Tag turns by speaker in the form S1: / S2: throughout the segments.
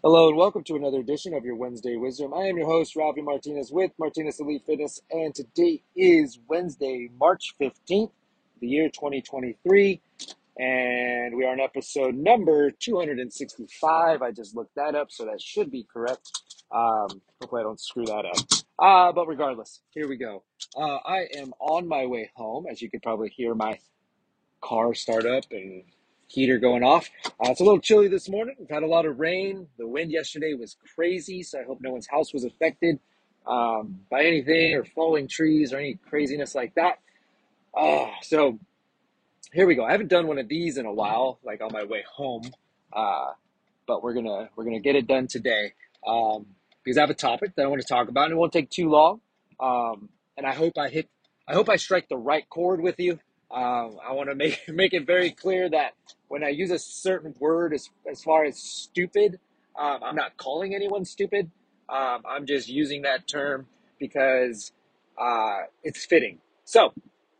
S1: Hello and welcome to another edition of your Wednesday Wisdom. I am your host, Ralphie Martinez with Martinez Elite Fitness, and today is Wednesday, March 15th, the year 2023, and we are on episode number 265. I just looked that up, so that should be correct. Hopefully I don't screw that up. But regardless, here we go. I am on my way home. As you could probably hear my car start up and heater going off. It's a little chilly this morning. We've had a lot of rain. The wind yesterday was crazy, so I hope no one's house was affected by anything or falling trees or any craziness like that. So here we go. I haven't done one of these in a while, like on my way home, uh, but we're gonna get it done today because I have a topic that I want to talk about, and it won't take too long. And I hope I strike the right chord with you. I want to make it very clear that when I use a certain word as far as stupid, I'm not calling anyone stupid. I'm just using that term because it's fitting. So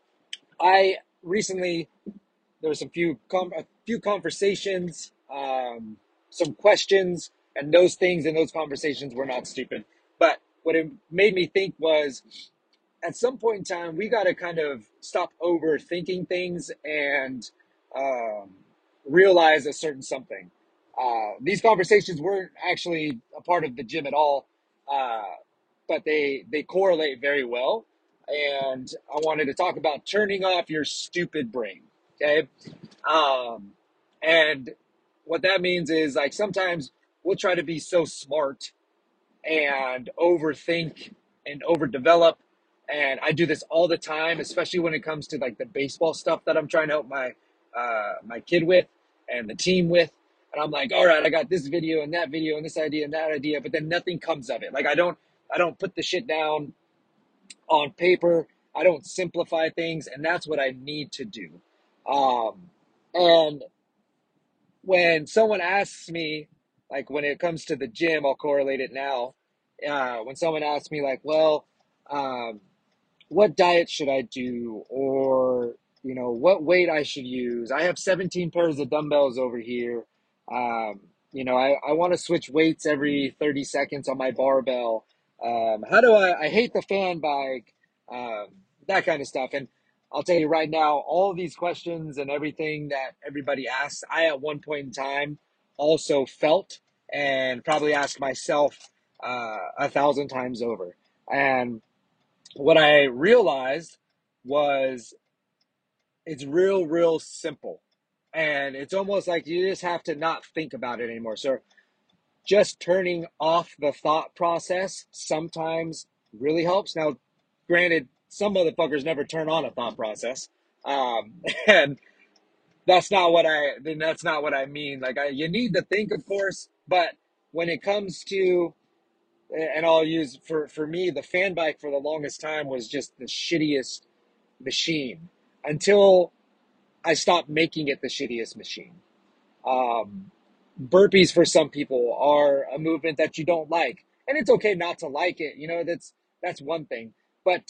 S1: I recently there was a few conversations, some questions, and those things in those conversations were not stupid. But what it made me think was, at some point in time, we got to kind of stop overthinking things and um, realize a certain something. These conversations weren't actually a part of the gym at all, uh, but they correlate very well. And I wanted to talk about turning off your stupid brain. Okay, um, and what that means is, like, sometimes we'll try to be so smart and overthink and overdevelop. And I do this all the time, especially when it comes to like the baseball stuff that I'm trying to help my kid with and the team with. And I'm like, all right, I got this video and this idea and that idea, but then nothing comes of it. Like I don't put the shit down on paper. I don't simplify things, and that's what I need to do. And when someone asks me, like when it comes to the gym, I'll correlate it now. When someone asks me, like, well, um, what diet should I do, or what weight I should use? I have 17 pairs of dumbbells over here. Um, I want to switch weights every 30 seconds on my barbell. How do I hate the fan bike, um, that kind of stuff. And I'll tell you right now, all of these questions and everything that everybody asks, I at one point in time also felt and probably asked myself 1,000 times over. And what I realized was it's real simple. And it's almost like you just have to not think about it anymore. So just turning off the thought process sometimes really helps. Now, granted, some motherfuckers never turn on a thought process. And that's not what I mean. Like, you need to think, of course, but when it comes to, and I'll use for me, the fan bike for the longest time was just the shittiest machine until I stopped making it the shittiest machine. Um, Burpees for some people are a movement that you don't like, and it's okay not to like it. That's one thing, but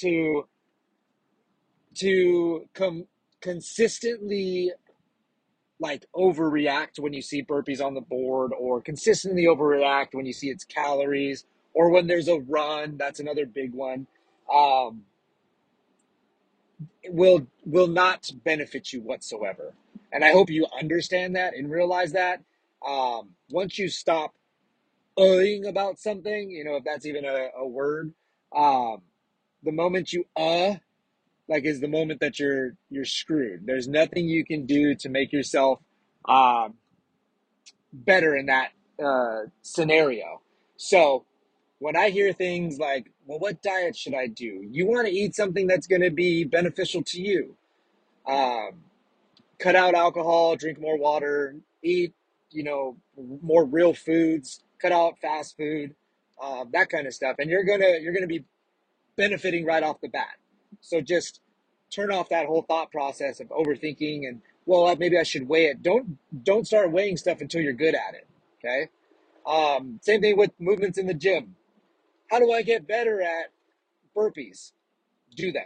S1: to consistently like overreact when you see burpees on the board, or consistently overreact when you see its calories, or when there's a run, that's another big one. Um, will not benefit you whatsoever. And I hope you understand that and realize that. Once you stop about something, if that's even a word, um, the moment you like is the moment that you're screwed. There's nothing you can do to make yourself um, better in that scenario. So when I hear things like, well, what diet should I do? You want to eat something that's going to be beneficial to you. Um, Cut out alcohol, drink more water, eat, more real foods, cut out fast food, that kind of stuff. And you're gonna be benefiting right off the bat. So just turn off that whole thought process of overthinking and, well, maybe I should weigh it. Don't start weighing stuff until you're good at it. Okay. Same thing with movements in the gym. How do I get better at burpees? Do them.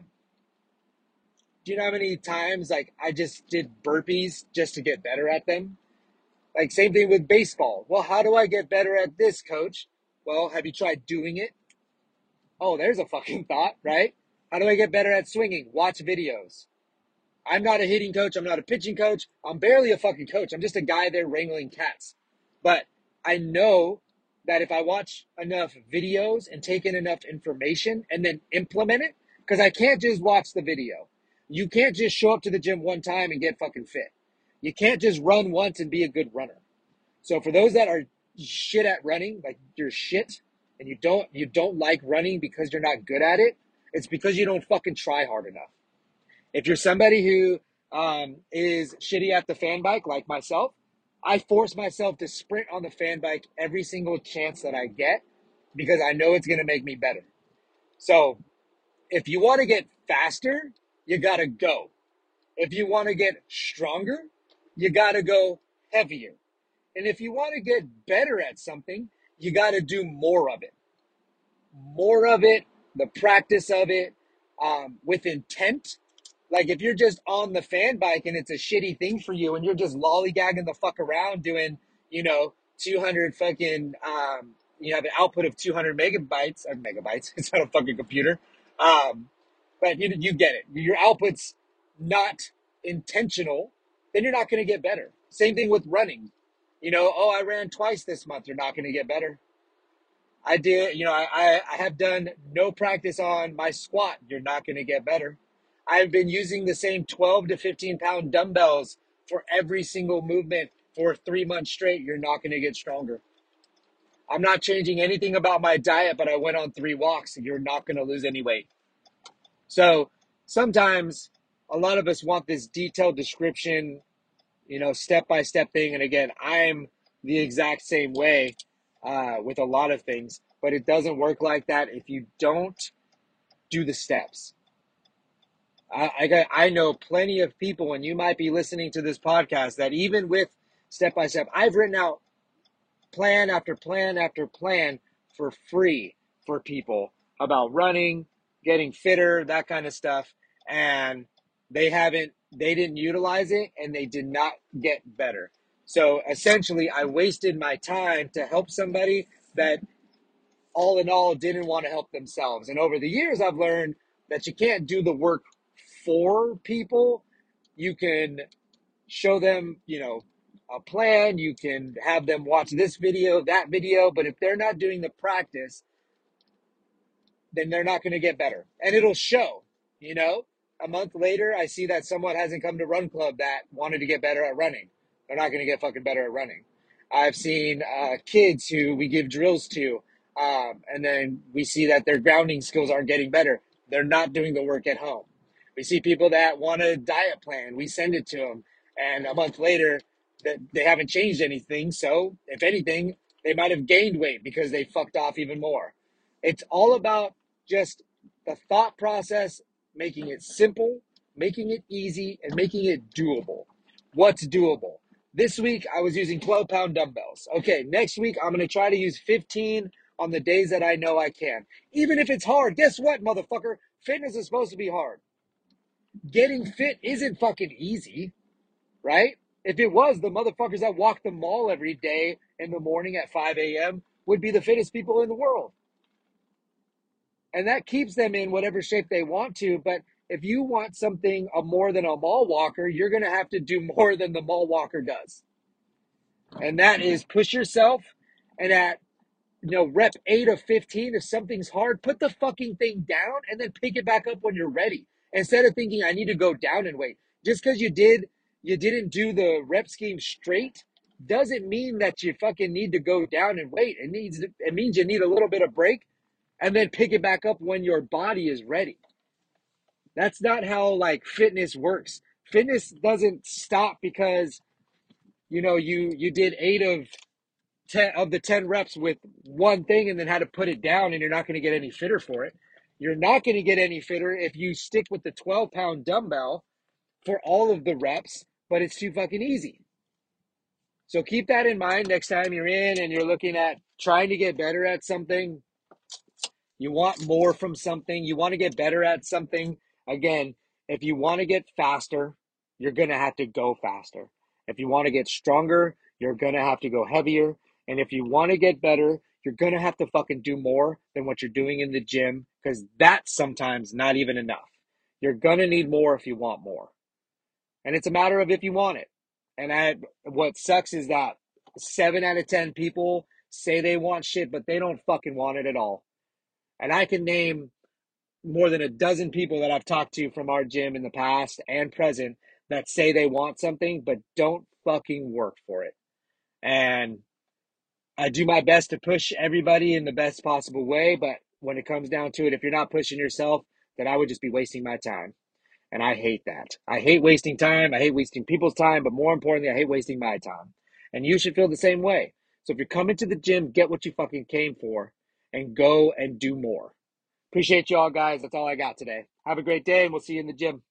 S1: Do you know how many times like I just did burpees just to get better at them? Like, same thing with baseball. Well, how do I get better at this, coach? Well, have you tried doing it? Oh, there's a fucking thought, right? How do I get better at swinging? Watch videos. I'm not a hitting coach. I'm not a pitching coach. I'm barely a fucking coach. I'm just a guy there wrangling cats. But I know that if I watch enough videos and take in enough information and then implement it, because I can't just watch the video. You can't just show up to the gym one time and get fucking fit. You can't just run once and be a good runner. So for those that are shit at running, like you're shit, and you don't like running because you're not good at it, it's because you don't fucking try hard enough. If you're somebody who is shitty at the fan bike, like myself, I force myself to sprint on the fan bike every single chance that I get because I know it's going to make me better. So if you want to get faster, you got to go. If you want to get stronger, you got to go heavier. And if you want to get better at something, you got to do more of it. More of it, the practice of it, with intent. Like if you're just on the fan bike and it's a shitty thing for you and you're just lollygagging the fuck around doing, 200 fucking, you have an output of 200 megabytes. It's not a fucking computer. But you get it. Your output's not intentional, then you're not going to get better. Same thing with running. Oh, I ran twice this month. You're not going to get better. I did, I have done no practice on my squat. You're not going to get better. I've been using the same 12 to 15 pound dumbbells for every single movement for 3 months straight. You're not going to get stronger. I'm not changing anything about my diet, but I went on 3 walks. You're not going to lose any weight. So sometimes a lot of us want this detailed description, step by step thing. And again, I'm the exact same way with a lot of things, but it doesn't work like that if you don't do the steps. I know plenty of people, and you might be listening to this podcast, that even with step by step, I've written out plan after plan after plan for free for people about running, getting fitter, that kind of stuff. And they didn't utilize it and they did not get better. So essentially, I wasted my time to help somebody that all in all didn't want to help themselves. And over the years, I've learned that you can't do the work for people. You can show them, a plan. You can have them watch this video, that video. But if they're not doing the practice, then they're not going to get better. And it'll show, a month later, I see that someone hasn't come to Run Club that wanted to get better at running. They're not going to get fucking better at running. I've seen kids who we give drills to, and then we see that their grounding skills aren't getting better. They're not doing the work at home. We see people that want a diet plan. We send it to them, and a month later, that they haven't changed anything. So, if anything, they might have gained weight because they fucked off even more. It's all about just the thought process, making it simple, making it easy, and making it doable. What's doable? This week, I was using 12-pound dumbbells. Okay, next week, I'm going to try to use 15 on the days that I know I can. Even if it's hard, guess what, motherfucker? Fitness is supposed to be hard. Getting fit isn't fucking easy, right? If it was, the motherfuckers that walk the mall every day in the morning at 5 a.m. would be the fittest people in the world. And that keeps them in whatever shape they want to. But if you want something more than a mall walker, you're going to have to do more than the mall walker does. And that is push yourself. And at rep 8 of 15, if something's hard, put the fucking thing down and then pick it back up when you're ready. Instead of thinking I need to go down and wait. Just because you didn't do the rep scheme straight doesn't mean that you fucking need to go down and wait. It means you need a little bit of break and then pick it back up when your body is ready. That's not how fitness works. Fitness doesn't stop because you did 8 of 10 of the 10 reps with one thing and then had to put it down, and you're not going to get any fitter for it. You're not going to get any fitter if you stick with the 12-pound dumbbell for all of the reps, but it's too fucking easy. So keep that in mind next time you're in and you're looking at trying to get better at something. You want more from something. You want to get better at something. Again, if you want to get faster, you're going to have to go faster. If you want to get stronger, You're going to have to go heavier. And if you want to get better, you're going to have to fucking do more than what you're doing in the gym because that's sometimes not even enough. You're going to need more if you want more. And it's a matter of if you want it. And what sucks is that 7 out of 10 people say they want shit, but they don't fucking want it at all. And I can name more than a dozen people that I've talked to from our gym in the past and present that say they want something, but don't fucking work for it. And I do my best to push everybody in the best possible way, but when it comes down to it, if you're not pushing yourself, then I would just be wasting my time. And I hate that. I hate wasting time. I hate wasting people's time, but more importantly, I hate wasting my time. And you should feel the same way. So if you're coming to the gym, get what you fucking came for and go and do more. Appreciate you all, guys. That's all I got today. Have a great day, and we'll see you in the gym.